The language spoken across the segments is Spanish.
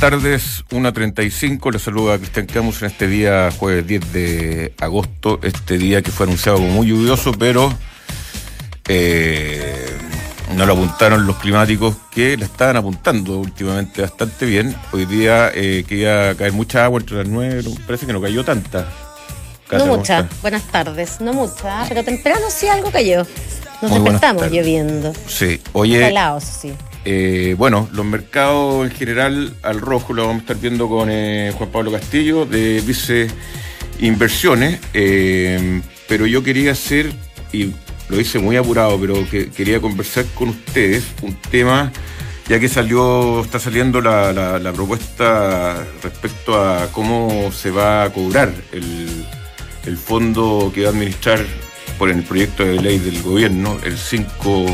tardes, 1:35. Les saluda a Cristian Camus en este día, jueves 10 de agosto. Este día que fue anunciado como muy lluvioso, pero no lo apuntaron los climáticos, que le estaban apuntando últimamente bastante bien. Hoy día que iba a caer mucha agua entre las 9, parece que no cayó tanta. No mucha, buenas tardes, no mucha, pero temprano sí algo cayó. Nos despertamos lloviendo. Sí, oye. Helados, sí. Bueno, los mercados en general al rojo lo vamos a estar viendo con Juan Pablo Castillo de Vice Inversiones, pero yo quería hacer, y lo hice muy apurado, pero que quería conversar con ustedes un tema, ya que está saliendo la propuesta respecto a cómo se va a cobrar el fondo que va a administrar por el proyecto de ley del gobierno, el 5%.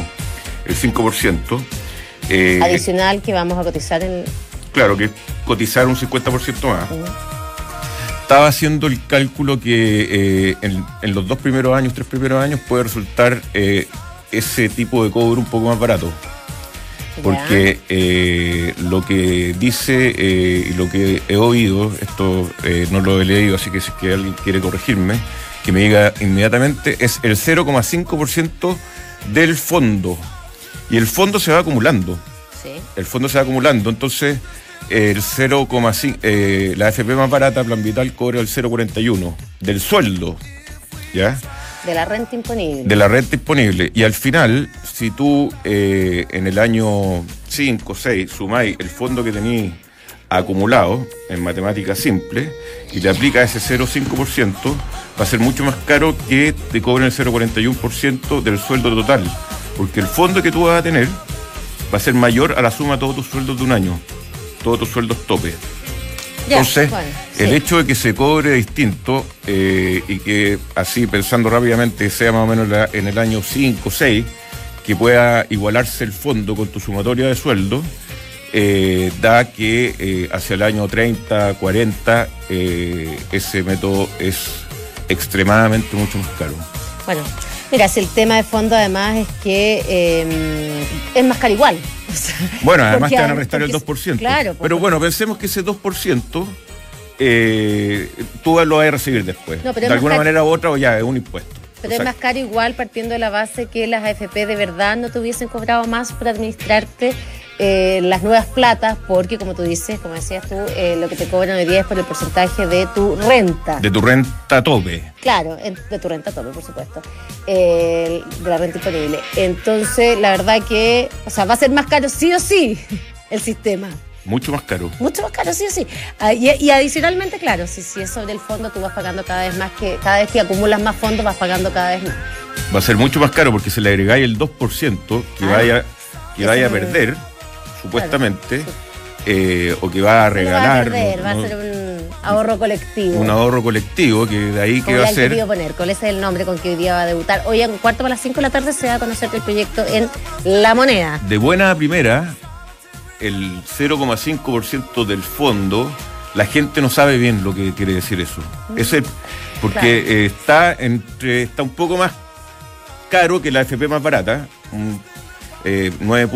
Adicional que vamos a cotizar Claro, que cotizar un 50% más. Estaba haciendo el cálculo que en los 3 primeros años puede resultar ese tipo de cobro un poco más barato. Porque lo que dice y lo que he oído, esto no lo he leído, así que si es que alguien quiere corregirme, que me diga inmediatamente, es el 0,5% del fondo. Y el fondo se va acumulando. Sí. El fondo se va acumulando, entonces el 0,5, la AFP más barata, Plan Vital, cobra el 0,41 del sueldo, ¿ya? De la renta imponible. De la renta imponible. Y al final, si tú en el año 5 o 6 sumáis el fondo que tenías acumulado en matemática simple y le aplicas ese 0,5%, va a ser mucho más caro que te cobren el 0,41% del sueldo total. Porque el fondo que tú vas a tener va a ser mayor a la suma de todos tus sueldos de un año, todos tus sueldos tope. Ya, entonces, bueno, el sí. hecho de que se cobre distinto y que así, pensando rápidamente, sea más o menos en el año 5 o 6, que pueda igualarse el fondo con tu sumatoria de sueldo, da que hacia el año 30, 40, ese método es extremadamente mucho más caro. Bueno, mira, si el tema de fondo además es que es más caro igual. O sea, bueno, además te van a restar el 2%. Claro. Pero bueno, pensemos que ese 2% tú lo vas a recibir después. No, de alguna manera u otra, o ya es un impuesto. Pero es más caro igual partiendo de la base que las AFP de verdad no te hubiesen cobrado más por administrarte las nuevas platas, porque como tú dices, como decías tú, lo que te cobran hoy día es por el porcentaje de tu renta. De tu renta tope. Claro, de tu renta tope, por supuesto. De la renta imponible. Entonces, la verdad que, o sea, va a ser más caro sí o sí el sistema. Mucho más caro. Mucho más caro, sí o sí. Y adicionalmente, claro, si es sobre el fondo, tú vas pagando cada vez que acumulas más fondos, vas pagando cada vez más. Va a ser mucho más caro porque si le agregáis el 2% que vaya a perder, supuestamente, claro, sí. O que va a regalar. Va a ser un ahorro colectivo. Un ahorro colectivo, que de ahí que va a ser. ¿Cuál es el nombre con que hoy día va a debutar? Hoy a 4:45 se va a conocer el proyecto en La Moneda. De buena primera, el 0,5% del fondo, la gente no sabe bien lo que quiere decir eso. Porque claro, está un poco más caro que la AFP más barata, 9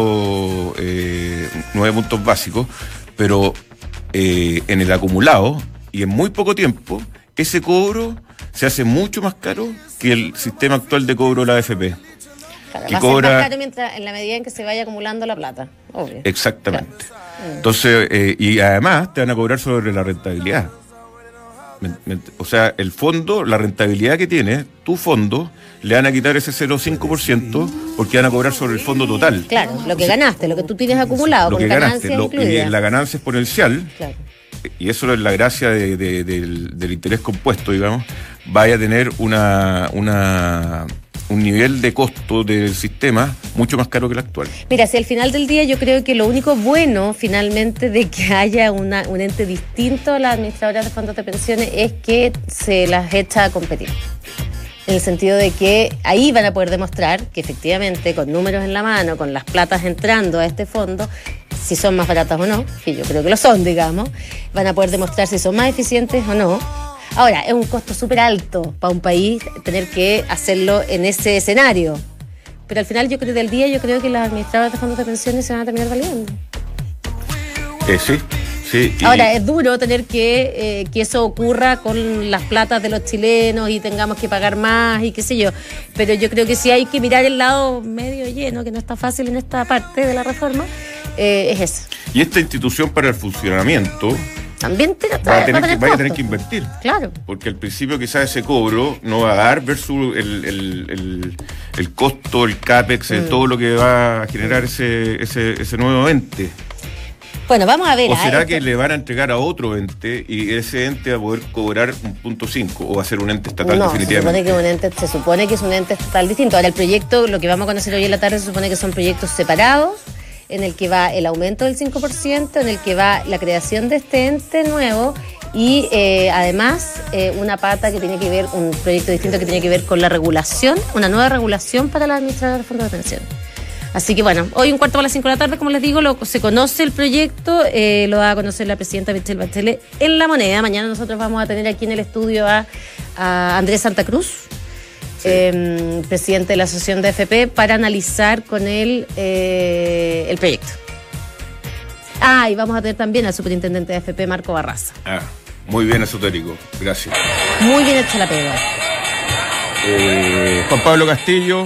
puntos básicos, pero en el acumulado y en muy poco tiempo, ese cobro se hace mucho más caro que el sistema actual de cobro de la AFP. Claro, va a ser más caro en la medida en que se vaya acumulando la plata, obvio. Exactamente. Claro. Entonces, y además te van a cobrar sobre la rentabilidad. O sea, el fondo, la rentabilidad que tiene, tu fondo, le van a quitar ese 0,5% porque van a cobrar sobre el fondo total. Claro, lo que ganaste, lo que tú tienes acumulado, lo con que ganaste, incluida. Y la ganancia exponencial, claro. Y eso es la gracia del interés compuesto, digamos, vaya a tener un nivel de costo del sistema mucho más caro que el actual. Mira, si al final del día yo creo que lo único bueno finalmente de que haya un ente distinto a las administradoras de fondos de pensiones es que se las echa a competir. En el sentido de que ahí van a poder demostrar que efectivamente con números en la mano, con las platas entrando a este fondo, si son más baratas o no, que yo creo que lo son, digamos, van a poder demostrar si son más eficientes o no. Ahora, es un costo súper alto para un país tener que hacerlo en ese escenario. Pero al final yo creo que las administradoras de fondos de pensiones se van a terminar valiendo. Sí, Sí, Ahora, es duro tener que eso ocurra con las platas de los chilenos y tengamos que pagar más y qué sé yo, pero yo creo que sí hay que mirar el lado medio lleno, que no está fácil en esta parte de la reforma, es eso. Y esta institución para el funcionamiento También va a tener que invertir. Claro. Porque al principio quizás ese cobro no va a dar versus el costo, el CAPEX, todo lo que va a generar ese nuevo ente. Bueno, vamos a ver. ¿O será que le van a entregar a otro ente y ese ente va a poder cobrar 1.5 o va a ser un ente estatal definitivamente? Se supone que es un ente estatal distinto. Ahora el proyecto, lo que vamos a conocer hoy en la tarde, se supone que son proyectos separados, en el que va el aumento del 5%, en el que va la creación de este ente nuevo y además una pata que tiene que ver, un proyecto distinto que tiene que ver con la regulación, una nueva regulación para la administradora de fondos de pensiones. Así que bueno, hoy 4:45 p.m, como les digo, se conoce el proyecto, lo va a conocer la presidenta Michelle Bachelet en La Moneda. Mañana nosotros vamos a tener aquí en el estudio a Andrés Santa Cruz, presidente de la Asociación de AFP, para analizar con él el proyecto. Y vamos a tener también al superintendente de AFP, Marco Barraza. Muy bien, esotérico, gracias. Muy bien hecha la pega. Juan Pablo Castillo,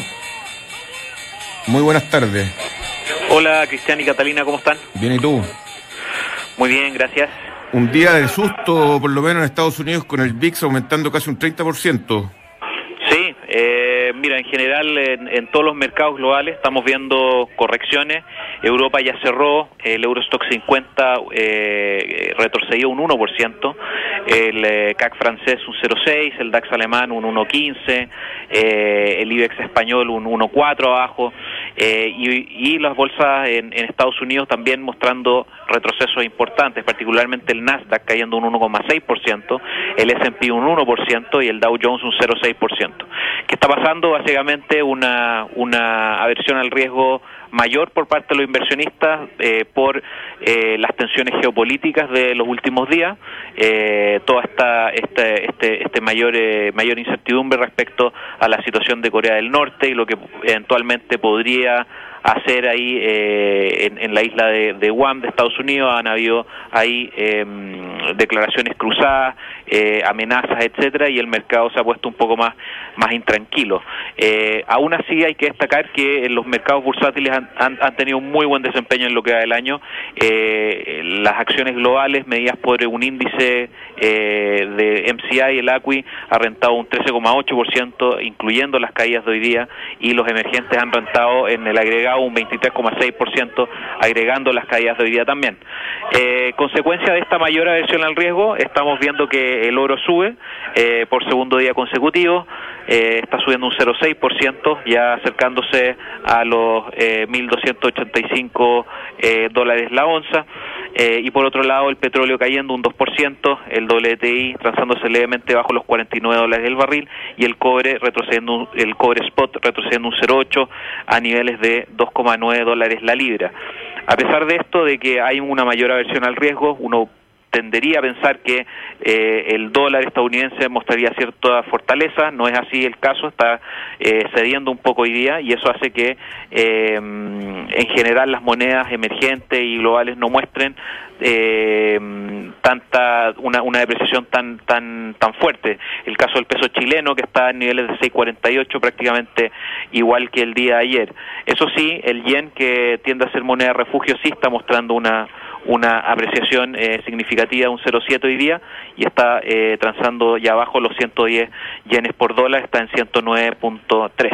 muy buenas tardes. Hola, Cristian y Catalina, ¿cómo están? Bien, ¿y tú? Muy bien, gracias. Un día de susto, por lo menos en Estados Unidos, con el VIX aumentando casi un 30%. Sí, mira, en general en todos los mercados globales estamos viendo correcciones. Europa ya cerró, el Eurostock 50 retrocedió un 1%, el CAC francés un 0,6%, el DAX alemán un 1,15%, el IBEX español un 1,4% abajo, y las bolsas en Estados Unidos también mostrando retrocesos importantes, particularmente el Nasdaq cayendo un 1,6%, el S&P un 1% y el Dow Jones un 0,6%. ¿Qué está pasando? Básicamente una aversión al riesgo mayor por parte de los inversionistas por las tensiones geopolíticas de los últimos días, toda esta mayor incertidumbre respecto a la situación de Corea del Norte y lo que eventualmente podría hacer ahí en la isla de Guam de Estados Unidos. Han habido ahí declaraciones cruzadas, amenazas, etcétera, y el mercado se ha puesto un poco más intranquilo. Aún así hay que destacar que los mercados bursátiles han tenido un muy buen desempeño en lo que va del año. Las acciones globales medidas por un índice de MSCI, el ACWI, ha rentado un 13,8%, incluyendo las caídas de hoy día, y los emergentes han rentado en el agregado un 23,6%, agregando las caídas de hoy día también. Consecuencia de esta mayor aversión al riesgo, estamos viendo que el oro sube por segundo día consecutivo, está subiendo un 0,6%, ya acercándose a los $1,285 la onza. Y por otro lado el petróleo cayendo un 2%, el WTI transándose levemente bajo los $49 el barril, y el cobre el cobre spot retrocediendo un 0,8 a niveles de $2,9 la libra. A pesar de esto, de que hay una mayor aversión al riesgo, uno tendería a pensar que el dólar estadounidense mostraría cierta fortaleza. No es así el caso, está cediendo un poco hoy día, y eso hace que en general las monedas emergentes y globales no muestren una depreciación tan fuerte. El caso del peso chileno, que está en niveles de 6,48, prácticamente igual que el día de ayer. Eso sí, el yen, que tiende a ser moneda de refugio, sí está mostrando una apreciación significativa de un 0,7 hoy día, y está transando ya abajo los 110 yenes por dólar, está en 109.3.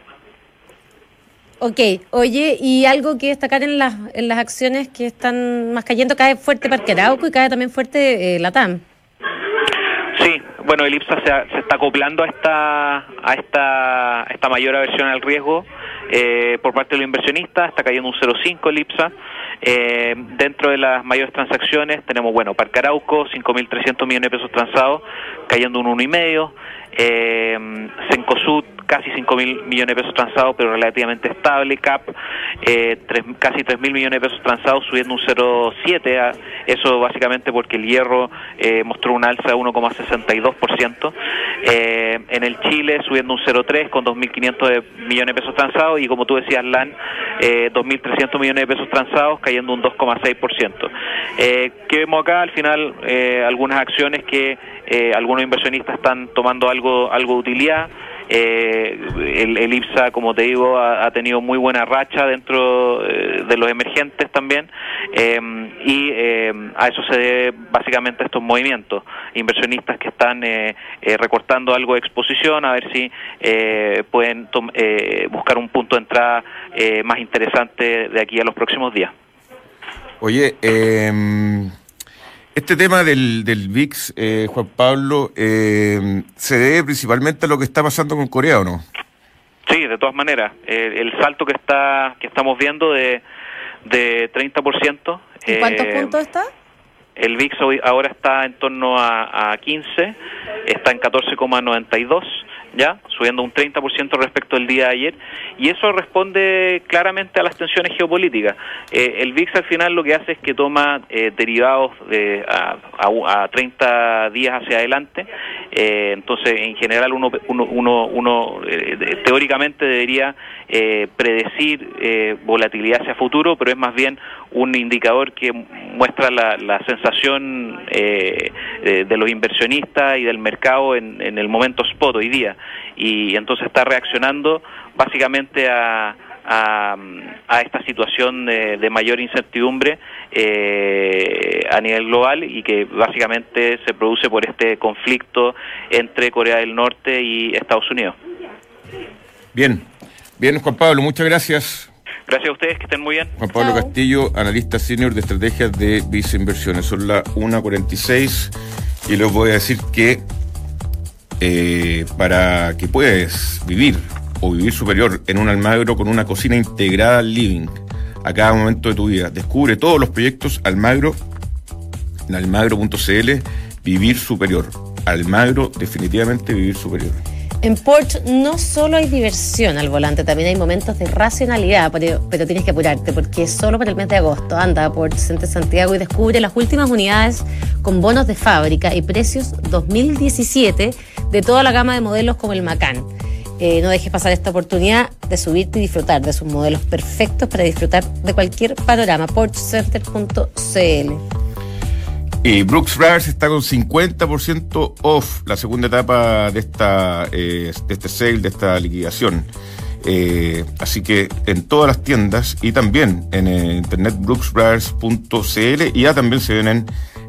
Ok, oye, y algo que destacar en las acciones que están más cayendo, cae fuerte Parque Arauco y cae también fuerte LATAM. Sí, bueno, el IPSA se está acoplando a esta mayor aversión al riesgo por parte de los inversionistas. Está cayendo un 0,5 el IPSA. Dentro de las mayores transacciones tenemos, Parque Arauco, 5.300 millones de pesos transados, cayendo un 1,5. Cencosud, casi 5.000 millones de pesos transados, pero relativamente estable. CAP, casi 3.000 millones de pesos transados, subiendo un 0,7. Eso básicamente porque el hierro mostró un alza de 1,62%. En el Chile subiendo un 0,3 con 2.500 millones de pesos transados, y como tú decías, LAN, 2.300 millones de pesos transados, cayendo un 2,6%. ¿Qué vemos acá? Al final, algunas acciones que algunos inversionistas están tomando algo de utilidad. El IPSA, como te digo, ha tenido muy buena racha dentro de los emergentes también, y a eso se debe básicamente estos movimientos. Inversionistas que están recortando algo de exposición, a ver si pueden buscar un punto de entrada más interesante de aquí a los próximos días. Oye, este tema del VIX, Juan Pablo, ¿se debe principalmente a lo que está pasando con Corea o no? Sí, de todas maneras. El salto que estamos viendo de 30%. ¿En cuántos puntos está? El VIX ahora está en torno a 15, está en 14,92, ya, subiendo un 30% respecto al día de ayer, y eso responde claramente a las tensiones geopolíticas. El VIX al final lo que hace es que toma derivados a 30 días hacia adelante, entonces en general uno teóricamente debería predecir volatilidad hacia futuro, pero es más bien un indicador que muestra la sensación de los inversionistas y del mercado en el momento spot hoy día, y entonces está reaccionando básicamente a esta situación de mayor incertidumbre a nivel global, y que básicamente se produce por este conflicto entre Corea del Norte y Estados Unidos. Bien, Juan Pablo, muchas gracias. Gracias a ustedes, que estén muy bien. Juan Pablo Castillo, analista senior de estrategias de Visa Inversiones. Son las 1:46 y les voy a decir que para que puedas vivir o vivir superior en un Almagro con una cocina integrada al living a cada momento de tu vida, descubre todos los proyectos Almagro en almagro.cl. Vivir superior. Almagro, definitivamente vivir superior. En Porsche no solo hay diversión al volante, también hay momentos de racionalidad, pero tienes que apurarte porque es solo para el mes de agosto. Anda a Porsche Center Santiago y descubre las últimas unidades con bonos de fábrica y precios 2017 de toda la gama de modelos como el Macan. No dejes pasar esta oportunidad de subirte y disfrutar de sus modelos perfectos para disfrutar de cualquier panorama. PorscheCenter.cl. Y Brooks Brothers está con 50% off la segunda etapa de este sale, de esta liquidación. Así que en todas las tiendas y también en internet brooksbrothers.cl, y ya también se vienen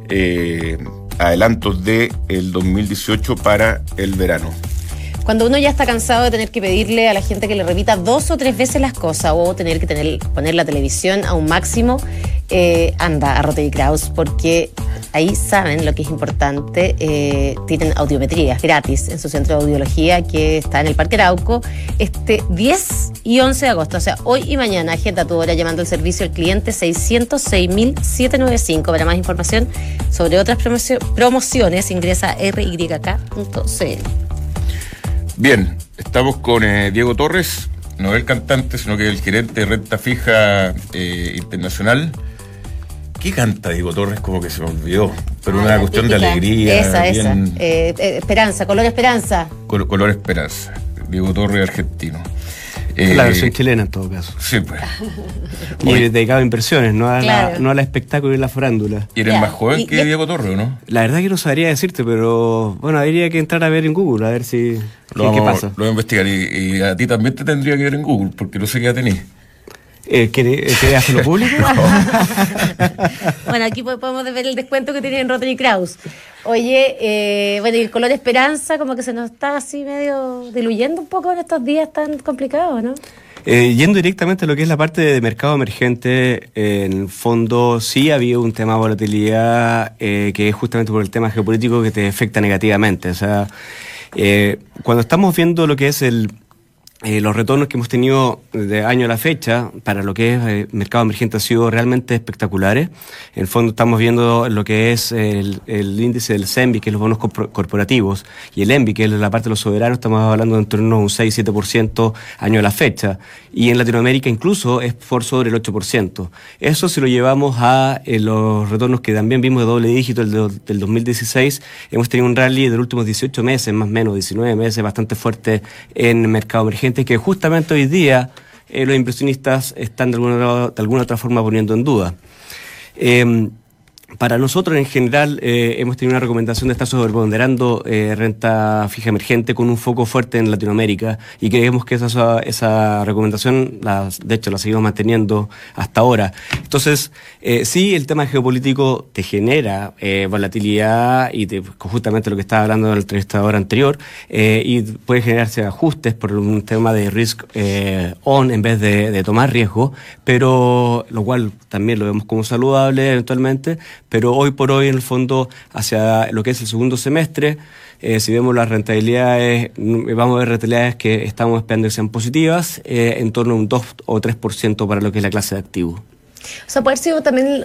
adelantos de el 2018 para el verano. Cuando uno ya está cansado de tener que pedirle a la gente que le repita 2 o 3 veces las cosas, o tener que poner la televisión a un máximo, anda a Rotary Kraus, porque ahí saben lo que es importante. Tienen audiometrías gratis en su centro de audiología que está en el Parque Arauco este 10 y 11 de agosto. O sea, hoy y mañana. Agenda tu hora llamando al servicio al cliente 600-6795. Para más información sobre otras promociones, ingresa a ryk.cl. Bien, estamos con Diego Torres, no el cantante, sino que el gerente de renta fija internacional. ¿Qué canta Diego Torres? Como que se me olvidó, pero una cuestión típica, de alegría. Esa. Esperanza, color esperanza. Color esperanza. Diego Torres, argentino. La versión chilena en todo caso. Sí, pues. Y dedicado a inversiones, no al espectáculo y la farándula. ¿Y eres más joven que Diego Torres o no? La verdad que no sabría decirte, pero bueno, habría que entrar a ver en Google, a ver si qué pasa. Lo voy a investigar, y a ti también te tendría que ver en Google, porque no sé qué ya tenés. ¿Querés hacerlo público? Bueno, aquí podemos ver el descuento que tiene en Rotary Kraus. Oye, bueno, y el color esperanza como que se nos está así medio diluyendo un poco en estos días tan complicados, ¿no? Yendo directamente a lo que es la parte de mercado emergente, en el fondo sí ha habido un tema de volatilidad que es justamente por el tema geopolítico que te afecta negativamente. O sea, cuando estamos viendo lo que es el los retornos que hemos tenido de año a la fecha para lo que es mercado emergente han sido realmente espectaculares. En el fondo estamos viendo lo que es el índice del CENBI, que es los bonos corporativos, y el ENBI, que es la parte de los soberanos, estamos hablando de en torno a un 6-7% año a la fecha. Y en Latinoamérica incluso es por sobre el 8%. Eso si lo llevamos a los retornos que también vimos de doble dígito del 2016, hemos tenido un rally de los últimos 18 meses, más o menos 19 meses, bastante fuerte en el mercado emergente, que justamente hoy día los inversionistas están de alguna otra forma poniendo en duda. Para nosotros en general hemos tenido una recomendación de estar sobreponderando renta fija emergente con un foco fuerte en Latinoamérica, y creemos que esa recomendación de hecho la seguimos manteniendo hasta ahora. Entonces sí, el tema geopolítico te genera volatilidad y justamente lo que estaba hablando en el entrevistador anterior, y puede generarse ajustes por un tema de risk on en vez de tomar riesgo, pero lo cual también lo vemos como saludable eventualmente. Pero hoy por hoy, en el fondo, hacia lo que es el segundo semestre, si vemos las rentabilidades, vamos a ver rentabilidades que estamos esperando que sean positivas, en torno a un 2 o 3% para lo que es la clase de activos. O sea, puede haber sido también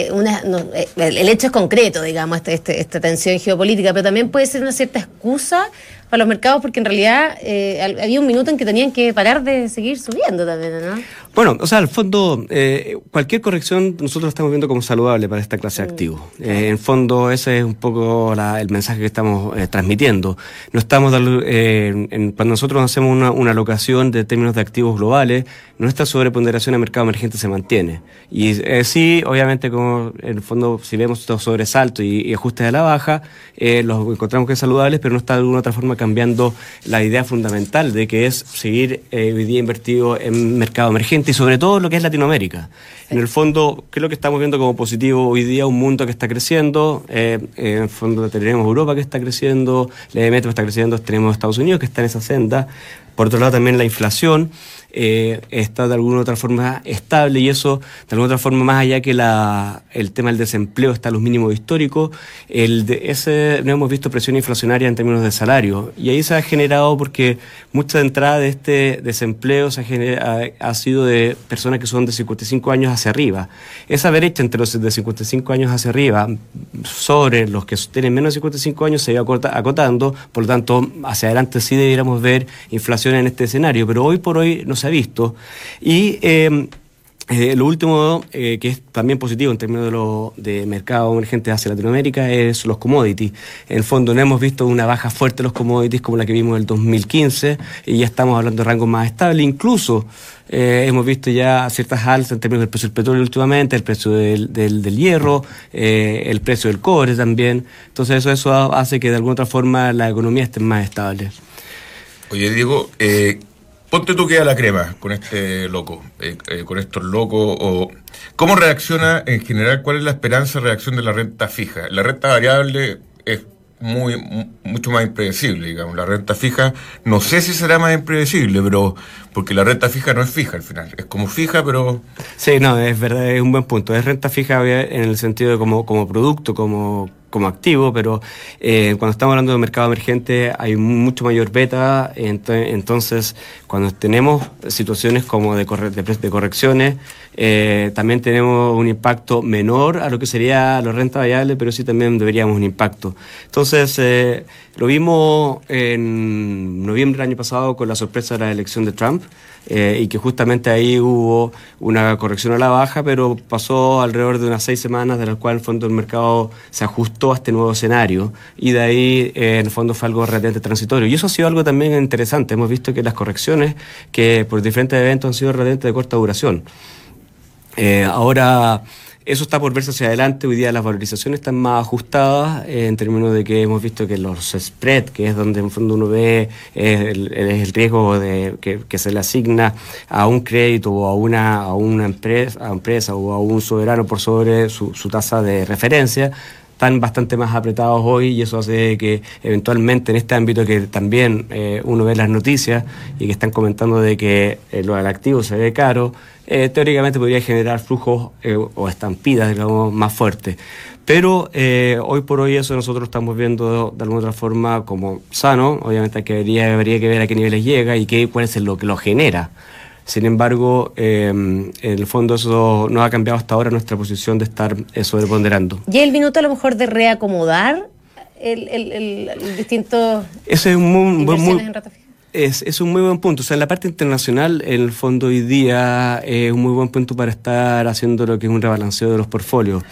el hecho es concreto, digamos, esta tensión geopolítica, pero también puede ser una cierta excusa para los mercados, porque en realidad había un minuto en que tenían que parar de seguir subiendo también, ¿no? Bueno, o sea, al fondo, cualquier corrección nosotros la estamos viendo como saludable para esta clase de activos. En fondo, ese es un poco el mensaje que estamos transmitiendo. No estamos cuando nosotros hacemos una alocación de términos de activos globales, nuestra sobreponderación a mercado emergente se mantiene. Y sí, obviamente, como en el fondo, si vemos estos sobresaltos y ajustes a la baja, los encontramos que es saludables, pero no está de alguna otra forma cambiando la idea fundamental de que es seguir hoy día invertido en mercado emergente, y sobre todo lo que es Latinoamérica. En el fondo, ¿qué es lo que estamos viendo como positivo hoy día? Un mundo que está creciendo, en el fondo tenemos Europa que está creciendo, la Metro está creciendo, tenemos Estados Unidos que está en esa senda. Por otro lado, también la inflación está de alguna otra forma estable, y eso de alguna otra forma, más allá que el tema del desempleo está a los mínimos históricos, no hemos visto presión inflacionaria en términos de salario, y ahí se ha generado porque mucha entrada de este desempleo ha sido de personas que son de 55 años hacia arriba. Esa brecha entre los de 55 años hacia arriba sobre los que tienen menos de 55 años se va acotando, por lo tanto hacia adelante sí debiéramos ver inflación en este escenario, pero hoy por hoy no se ha visto. Y lo último, que es también positivo en términos de mercado emergente hacia Latinoamérica, es los commodities. En el fondo no hemos visto una baja fuerte de los commodities como la que vimos en el 2015, y ya estamos hablando de rangos más estables. Incluso hemos visto ya ciertas alzas en términos del precio del petróleo últimamente, el precio del hierro, el precio del cobre también. Entonces eso hace que de alguna otra forma la economía esté más estable. Oye, Diego, ponte tú que a la crema con este loco, con estos locos, o ¿cómo reacciona en general? ¿Cuál es la esperanza de reacción de la renta fija? La renta variable es mucho más impredecible, digamos. La renta fija, no sé si será más impredecible, pero porque la renta fija no es fija al final, es como fija, pero... Sí, no, es verdad, es un buen punto. Es renta fija en el sentido de como producto, como activo, pero cuando estamos hablando de mercado emergente hay mucho mayor beta, entonces cuando tenemos situaciones como de correcciones, también tenemos un impacto menor a lo que sería la renta variable, pero sí también deberíamos un impacto. Entonces, lo vimos en noviembre del año pasado con la sorpresa de la elección de Trump, y que justamente ahí hubo una corrección a la baja, pero pasó alrededor de unas 6 semanas, de las cuales en el fondo el mercado se ajustó a este nuevo escenario, y de ahí en el fondo fue algo relativamente transitorio, y eso ha sido algo también interesante. Hemos visto que las correcciones que por diferentes eventos han sido relativamente de corta duración. Ahora eso está por verse hacia adelante. Hoy día las valorizaciones están más ajustadas, en términos de que hemos visto que los spread, que es donde en fondo uno ve el riesgo que se le asigna a un crédito o a una empresa o a un soberano por sobre su tasa de referencia, están bastante más apretados hoy, y eso hace que eventualmente en este ámbito que también uno ve las noticias y que están comentando de que lo del activo se ve caro, teóricamente podría generar flujos o estampidas, digamos, más fuertes. Pero hoy por hoy eso nosotros lo estamos viendo de alguna otra forma como sano. Obviamente habría que ver a qué niveles llega y cuál es lo que lo genera. Sin embargo, en el fondo eso no ha cambiado hasta ahora nuestra posición de estar sobreponderando. ¿Y el minuto a lo mejor de reacomodar el distintos Ese es inversiones en renta fija? Es un muy buen punto. O sea, en la parte internacional, en el fondo hoy día es un muy buen punto para estar haciendo lo que es un rebalanceo de los portfolios.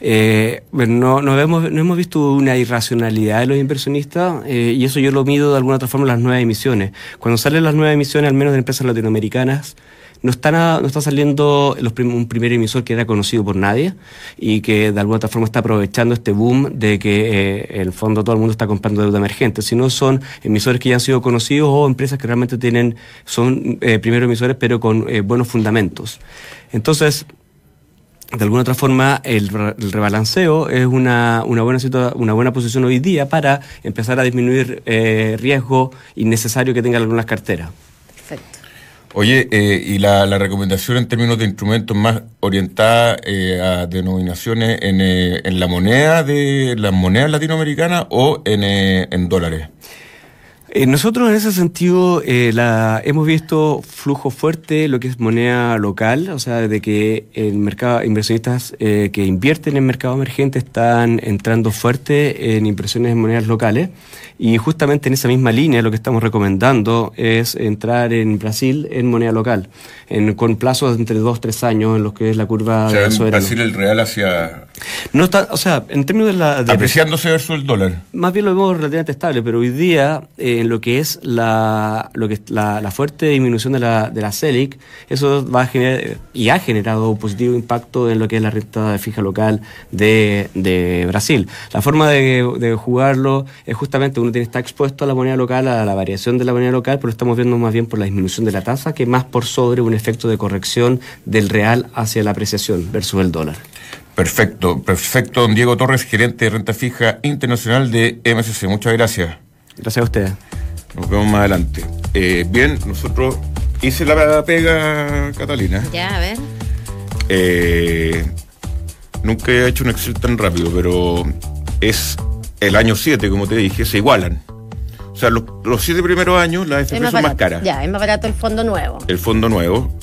No hemos visto una irracionalidad de los inversionistas y eso yo lo mido de alguna otra forma en las nuevas emisiones. Cuando salen las nuevas emisiones, al menos de empresas latinoamericanas, no está saliendo un primer emisor que era conocido por nadie y que de alguna otra forma está aprovechando este boom de que en el fondo todo el mundo está comprando deuda emergente, sino son emisores que ya han sido conocidos o empresas que realmente son primeros emisores pero con buenos fundamentos. Entonces, de alguna otra forma, el rebalanceo es una buena posición hoy día para empezar a disminuir riesgo innecesario que tengan algunas carteras. Perfecto. Oye, y la recomendación en términos de instrumentos más orientada a denominaciones en la moneda de las monedas latinoamericanas o en dólares. Nosotros en ese sentido hemos visto flujo fuerte lo que es moneda local, o sea, de que el mercado inversionistas que invierten en mercado emergente están entrando fuerte en inversiones en monedas locales y justamente en esa misma línea lo que estamos recomendando es entrar en Brasil en moneda local, con plazos de entre 2-3 años en los que es la curva de soberano. En Brasil el real hacia... No está, o sea, en términos de apreciándose versus el dólar. Más bien lo vemos relativamente estable, pero hoy día en lo que es la fuerte disminución de la Selic, eso va a generar y ha generado un positivo impacto en lo que es la renta fija local de Brasil. La forma de jugarlo es justamente uno está expuesto a la moneda local, a la variación de la moneda local, pero estamos viendo más bien por la disminución de la tasa que más por sobre un efecto de corrección del real hacia la apreciación versus el dólar. Perfecto. Don Diego Torres, gerente de renta fija internacional de MSC. Muchas gracias. Gracias a ustedes. Nos vemos más adelante. Bien, nosotros hice la pega, Catalina. Ya, a ver. Nunca he hecho un Excel tan rápido, pero es el año 7, como te dije, se igualan. O sea, los 7 primeros años las AFP son más caras. Ya, es más barato el fondo nuevo. El fondo nuevo.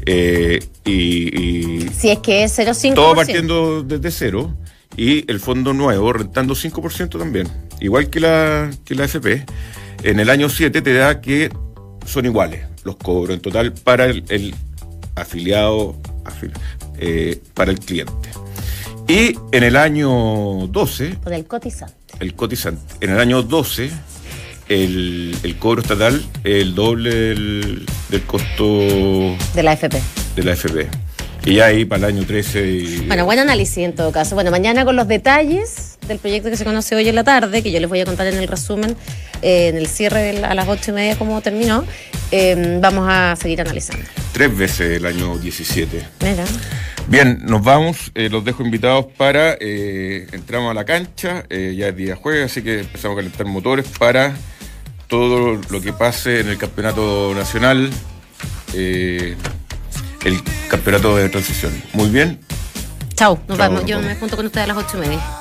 Y si es que es 0,5%. Todo partiendo desde cero. Y el fondo nuevo rentando 5% también. Igual que la AFP. En el año 7 te da que son iguales los cobros en total para el afiliado, para el cliente. Y en el año 12... Por el cotizante. El cotizante. En el año 12, el cobro estatal es el doble del costo... De la AFP. De la AFP. Y ya ahí para el año 13... Bueno, buen análisis en todo caso. Bueno, mañana con los detalles del proyecto que se conoce hoy en la tarde, que yo les voy a contar en el resumen, en el cierre a las 8:30 cómo terminó, vamos a seguir analizando. 3 veces el año 17. Mira. Bien, nos vamos, los dejo invitados para, entramos a la cancha, ya es día jueves, así que empezamos a calentar motores para todo lo que pase en el campeonato nacional, el campeonato de transición. Muy bien. Chau, nos vemos. Yo me junto con ustedes a las 8:30.